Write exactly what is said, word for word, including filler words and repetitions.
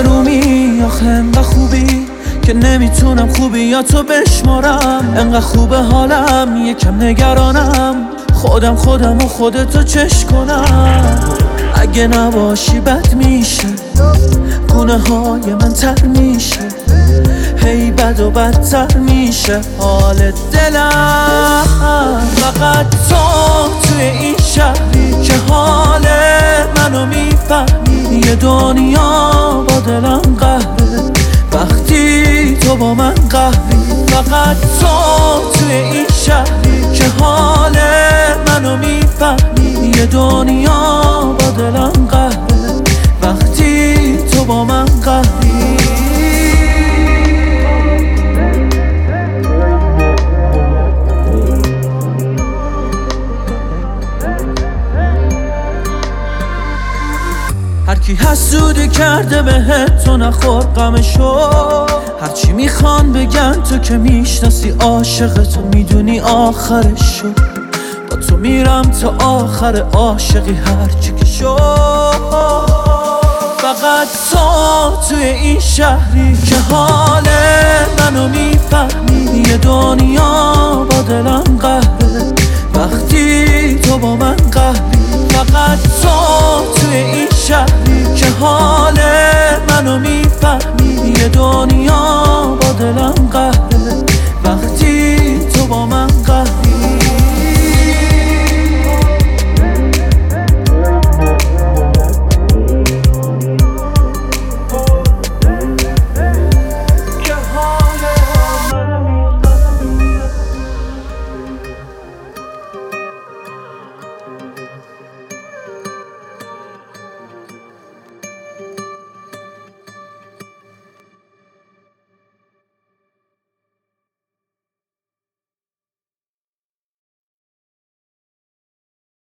آرومی آخه انقدر خوبی که نمیتونم خوبیاتو بشمارم. انقدر خوبه حالم یکم نگرانم، خودم خودم و خودتو چش کنم. اگه نباشی بد میشه، گونه های من تر میشه، هی بد و بدتر میشه حال دلم. فقط تو توی این شهری که حال منو میفهمی. یه دنیا با دلم قهره وقتی تو با من قهری. فقط تو توی این شهری که حال منو میفهمی. یه دنیا با دلم قهره وقتی تو با من قهری. هرکی حسودی کرده بهت تو نخور غمشو. هرچی میخوان بگن تو که میشناسی عاشق تو میدونی آخرشو. با تو میرم تا آخر عاشقی هرچی که شو. فقط تو توی این شهری که حال منو میفهمی. یه دنیا با دلم قهره وقتی تو با من قهری. فقط تو توی این شهری که حال منو